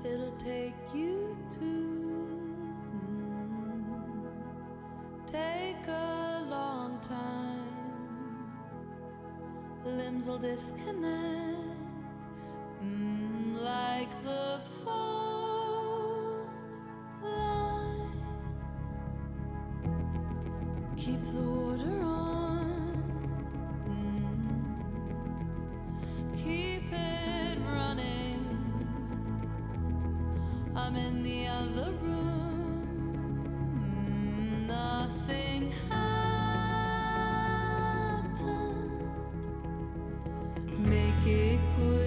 it'll take you to take a long time. Limbs will disconnect like the phone lines. Keep the water on, keep it running. I'm in the other room, nothing happened. Make it quick.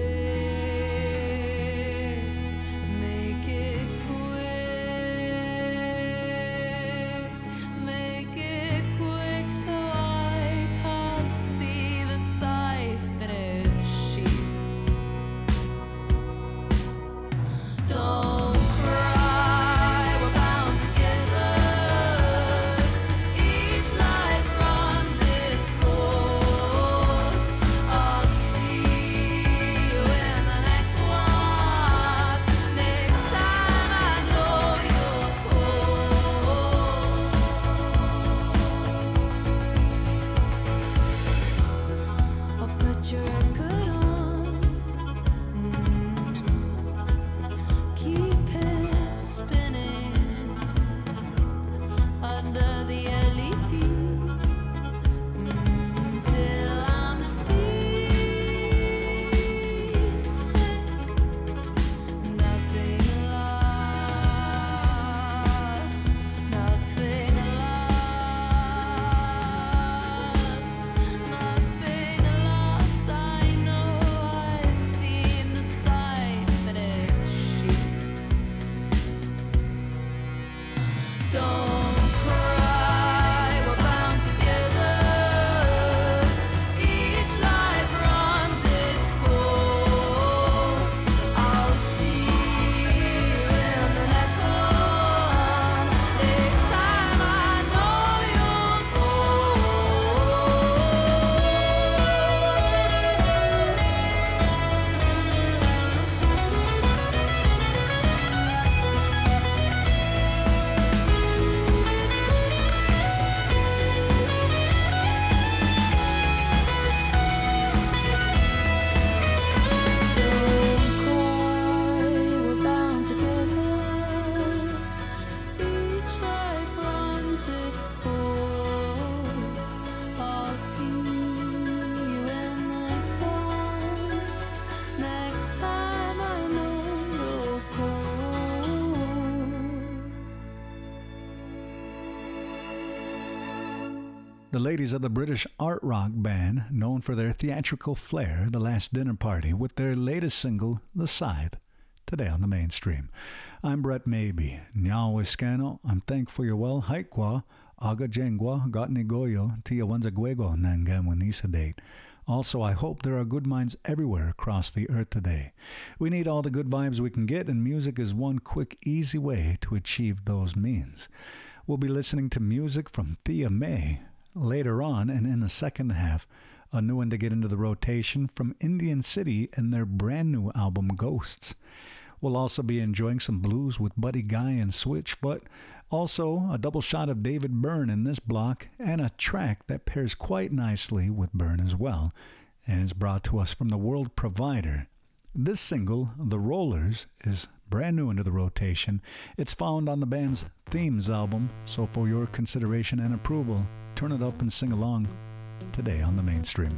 The ladies of the British art rock band, known for their theatrical flair, The Last Dinner Party, with their latest single, The Scythe, today on the mainstream. I'm Brett Maybe. Nyawiskano, I'm thankful you're well. Haikwa, Aga Jengwa, Gatnigoyo, Tia Wanzagwego, Nangamwanisa date. Also, I hope there are good minds everywhere across the earth today. We need all the good vibes we can get, and music is one quick, easy way to achieve those means. We'll be listening to music from Thea May later on, and in the second half, a new one to get into the rotation from Indian City and their brand new album, Ghosts. We'll also be enjoying some blues with Buddy Guy and Switch, but also a double shot of David Byrne in this block, and a track that pairs quite nicely with Byrne as well, and is brought to us from the World Provider. This single, The Rollers, is brand new into the rotation. It's found on the band's Themes album, so for your consideration and approval, turn it up and sing along today on the mainstream.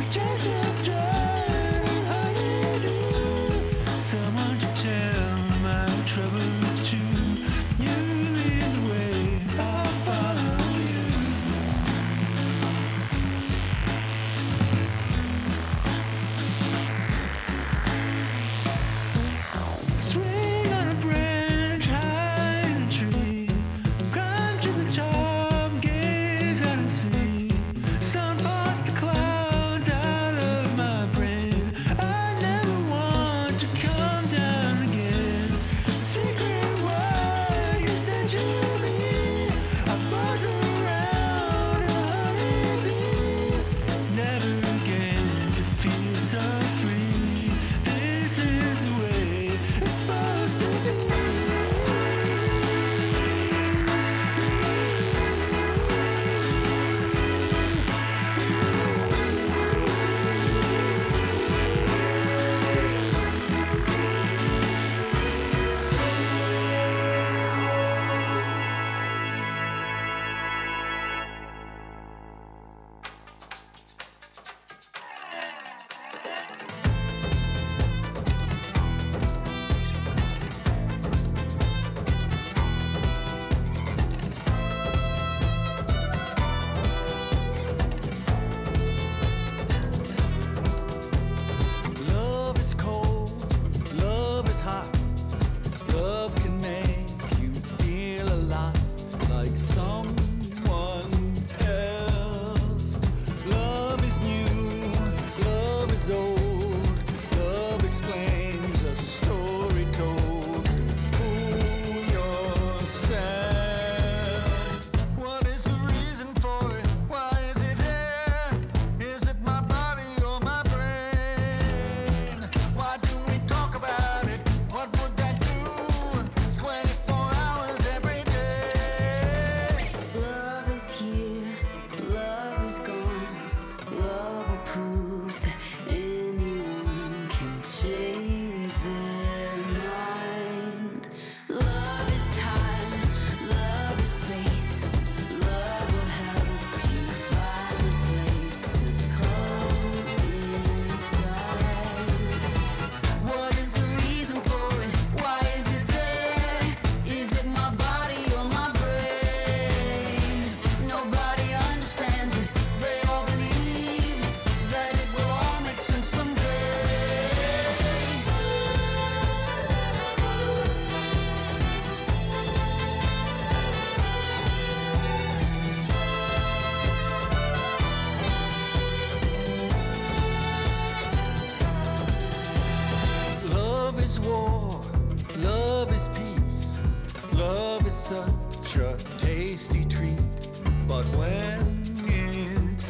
such a tasty treat, but when it's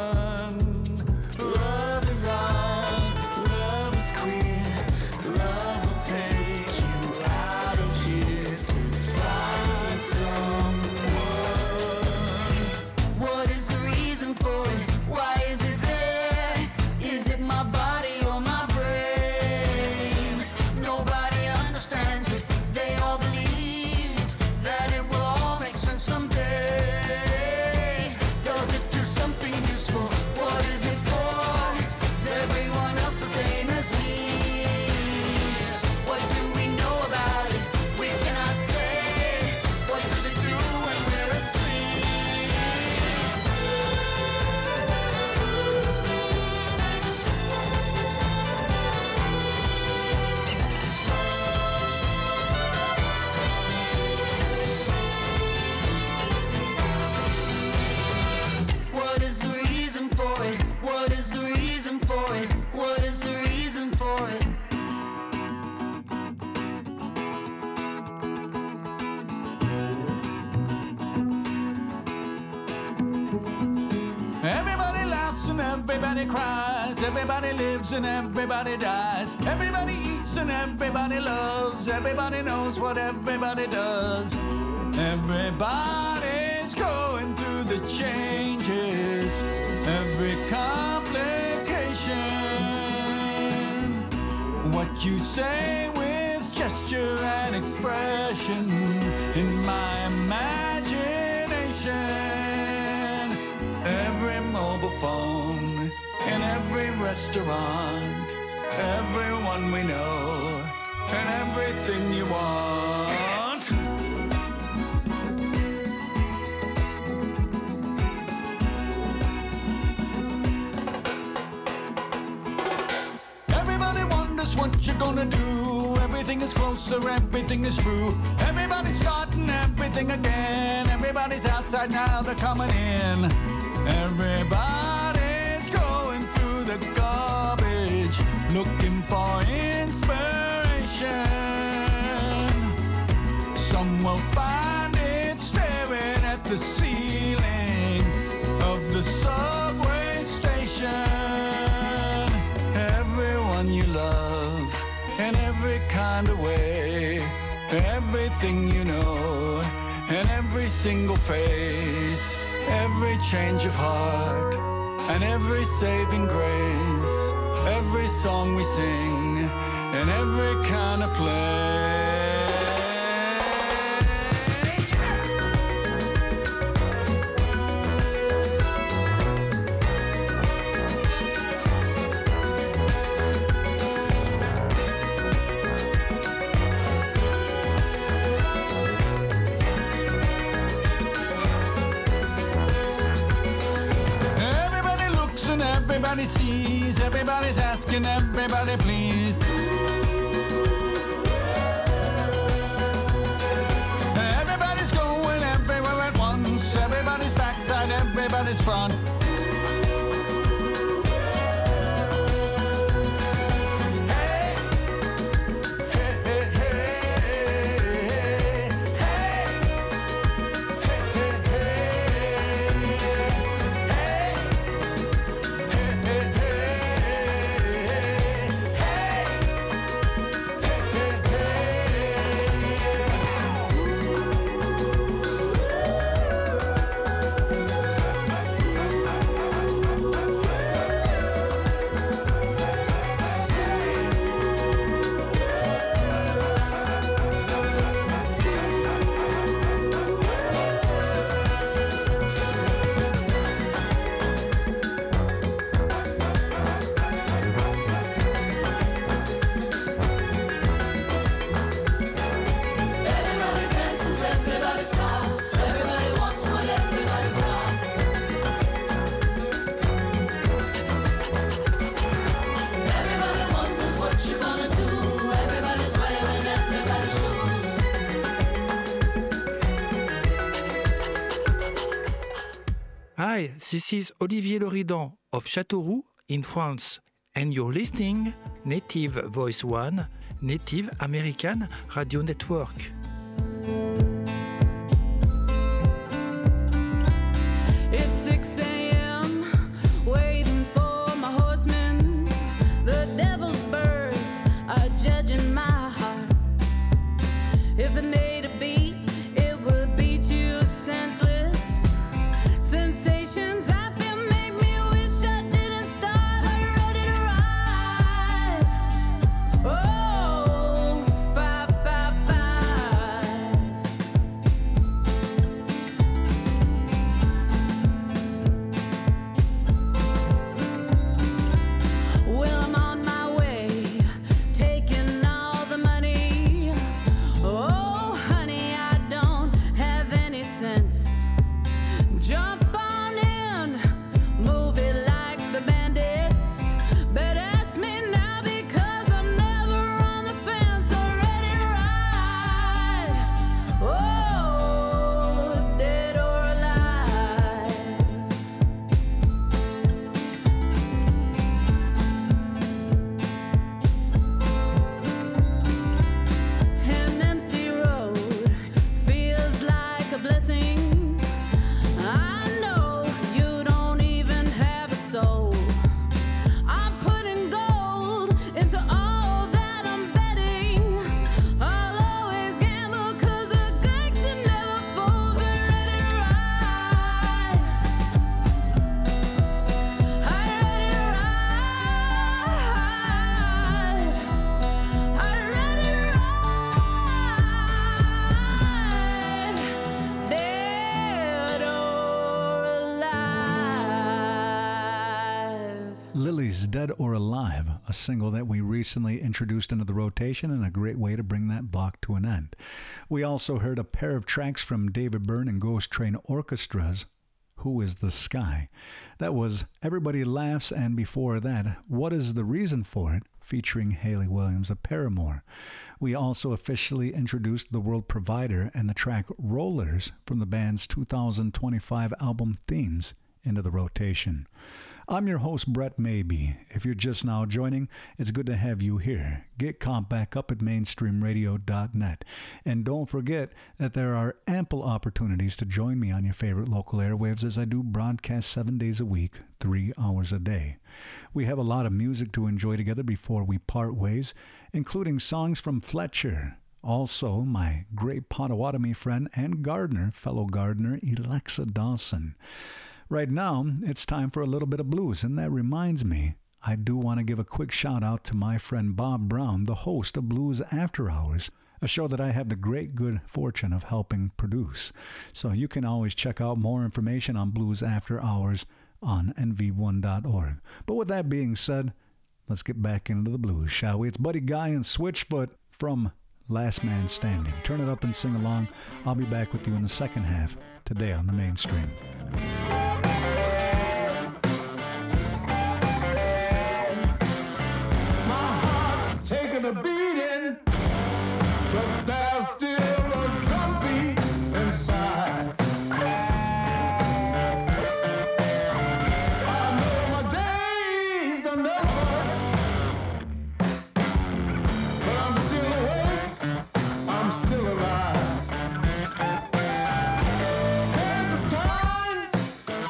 done, love is on, love is queer, love will take you out of here to find someone. What is the reason for it? Why is it there? Is it my body or my brain? Nobody understands it. They all believe that it will all make sense someday. Does it do something useful? What is it for? Is everyone else the same as me? What do we know about it? We cannot say. What does it do when we're asleep? What is the reason for it? What is the reason for it? What is the reason for it? Everybody laughs and everybody cries. Everybody lives and everybody dies. Everybody eats and everybody loves. Everybody knows what everybody does. Everybody's going through the changes. Every complication. What you say with gesture and expression in my imagination. Every mobile phone in every restaurant, everyone we know, and everything you want. Everybody wonders what you're gonna do. Everything is closer, everything is true. Everybody's starting everything again. Everybody's outside now, they're coming in. Everybody's going through the garbage, looking for inspiration. Some will find it staring at the ceiling of the subway station. Everyone you love in every kind of way, everything you know, and every single phase, every change of heart, and every saving grace, every song we sing, and every kind of place. Everybody sees, everybody's asking, everybody please. Everybody's going everywhere at once. Everybody's backside, everybody's front. Hey, hey, hey, hey, hey, hey, hey, Hi, this is Olivier Loridan of Châteauroux in France, and you're listening Native Voice One, Native American Radio Network. It's 6 a.m. waiting for my horsemen. The devil's birds are judging my heart. If it made a beat, it would beat you senseless. Sensations I feel make me wish I didn't start already to ride. Oh, 555. Hollies, Dead or Alive, a single that we recently introduced into the rotation and a great way to bring that block to an end. We also heard a pair of tracks from David Byrne and Ghost Train Orchestra's Who is the Sky? That was Everybody Laughs, and before that, What is the Reason for It? Featuring Hayley Williams of Paramore. We also officially introduced The World Provider and the track Rollers from the band's 2025 album Themes into the rotation. I'm your host, Brett Maybe. If you're just now joining, it's good to have you here. Get caught back up at mainstreamradio.net. And don't forget that there are ample opportunities to join me on your favorite local airwaves as I do broadcast 7 days a week, 3 hours a day. We have a lot of music to enjoy together before we part ways, including songs from Fletcher. Also, my great Potawatomi friend and gardener, fellow gardener, Alexa Dawson. Right now, it's time for a little bit of blues, and that reminds me, I do want to give a quick shout out to my friend Bob Brown, the host of Blues After Hours, a show that I have the great good fortune of helping produce. So you can always check out more information on Blues After Hours on nv1.org. But with that being said, let's get back into the blues, shall we? It's Buddy Guy and Switchfoot from Last Man Standing. Turn it up and sing along. I'll be back with you in the second half today on the Mainstream. Taking a beating, but there's still a drumbeat inside. I know my days are numbered, but I'm still awake, I'm still alive. Sands of time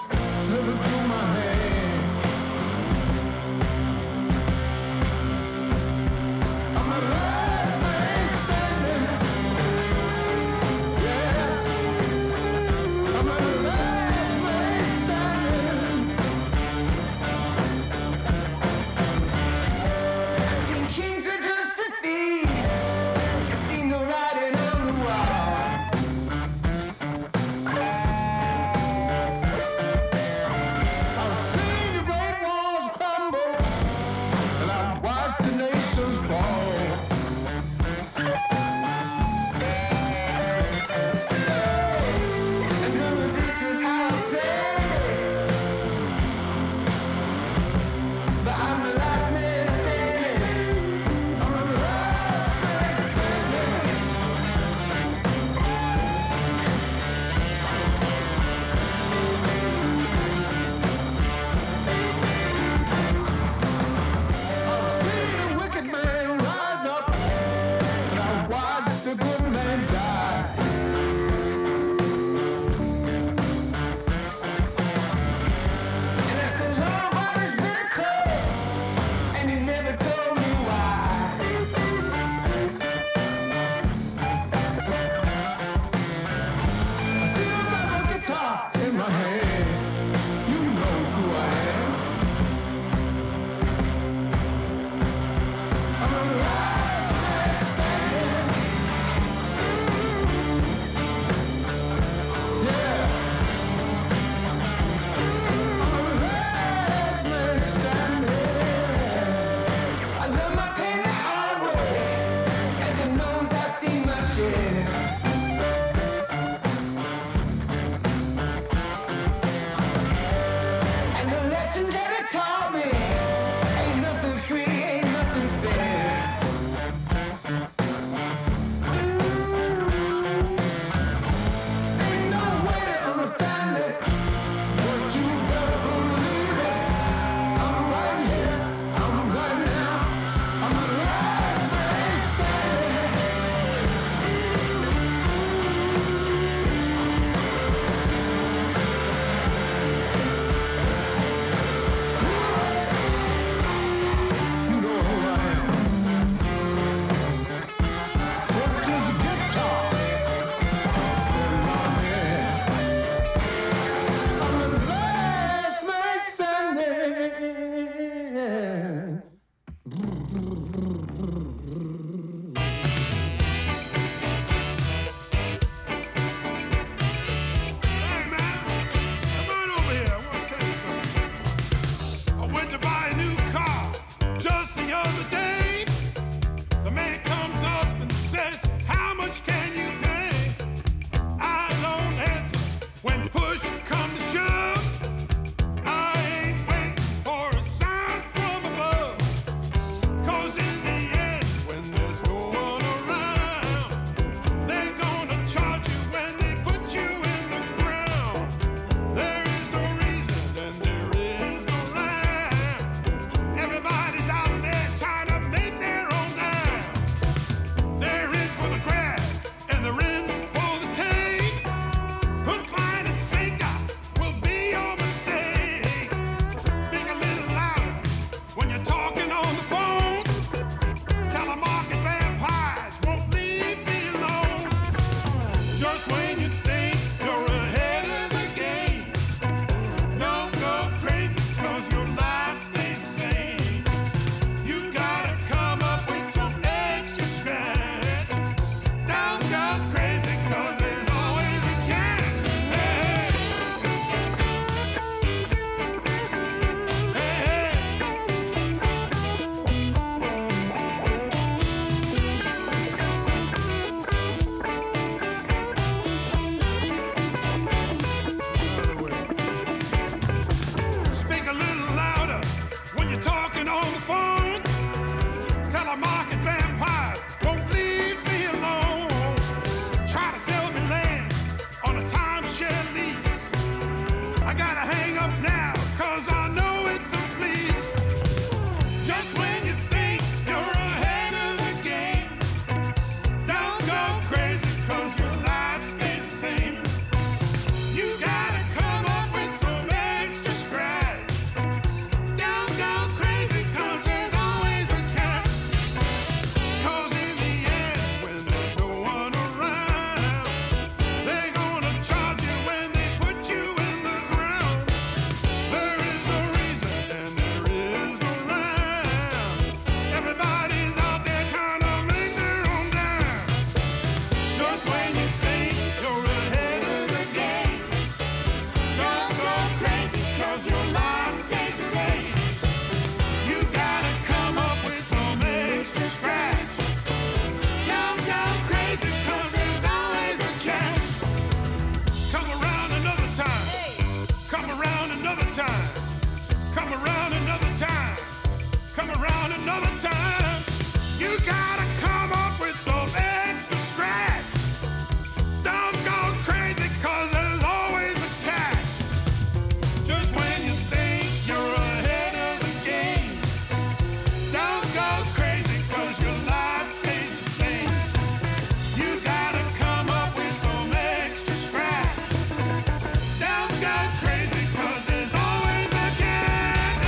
gotta come up with some extra scratch. Don't go crazy, cause there's always a catch. Just when you think you're ahead of the game, don't go crazy, cause your life stays the same. You gotta come up with some extra scratch. Don't go crazy, cause there's always a catch.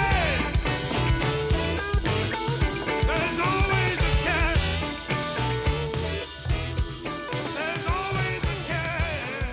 There's always a catch. There's always a catch.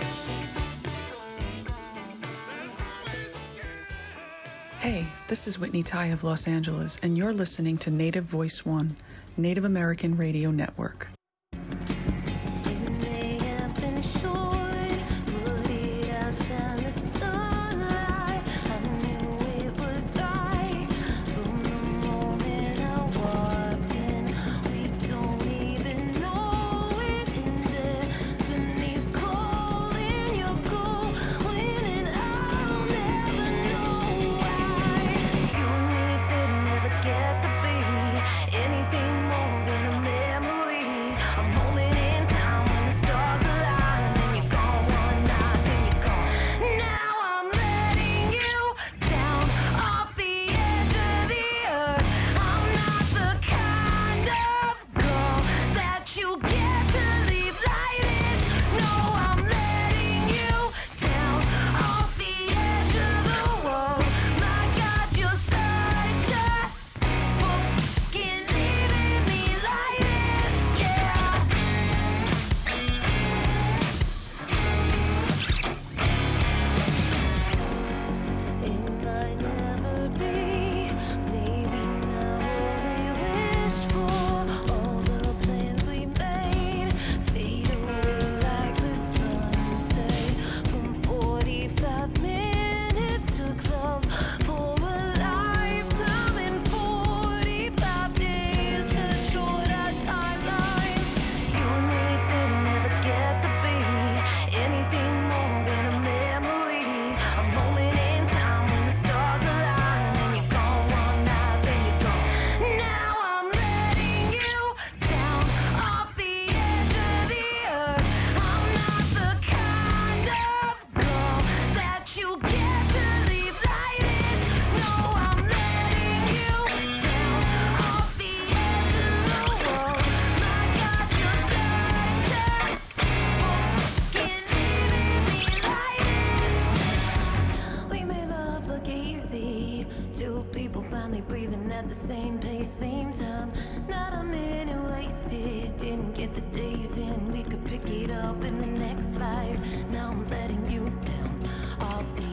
There's always a catch. Hey, this is Whitney Tai of Los Angeles, and you're listening to Native Voice One, Native American Radio Network. It may have been short, but it outshone the sunlight. I knew it was right from the moment I walked in. We don't even know it, and destiny's calling. You're going, and I'll never know why. You and me didn't ever get to be anything more than a memory. A moment in time when the stars align, and then you're gone one night, then you're gone. Now I'm letting you down off the edge of the earth. I'm not the kind of girl that you get to leave like this. No, I'm letting you down off the edge of the world. My God, you're such a fucking leaving me like this, yeah. It might never be, maybe not what we wished for. All the plans we made fade away like the sunset. From 45 minutes took love for a lifetime, and 45 days cut short our timeline. You and me didn't ever get to be anything more than a memory. A moment in time when the stars align, and then you're gone one night, then you're gone. Now I'm letting you down off the edge of the earth. I'm not the kind of girl that you get to leave like this. No, I'm letting you down off the edge of the world. My God, you're such a fucking leaving me like this. We made love look easy. Two people finally breathing at the same pace, same time. Not a minute wasted. Didn't get the days in. We could pick it up in the next life. Now I'm letting you down off the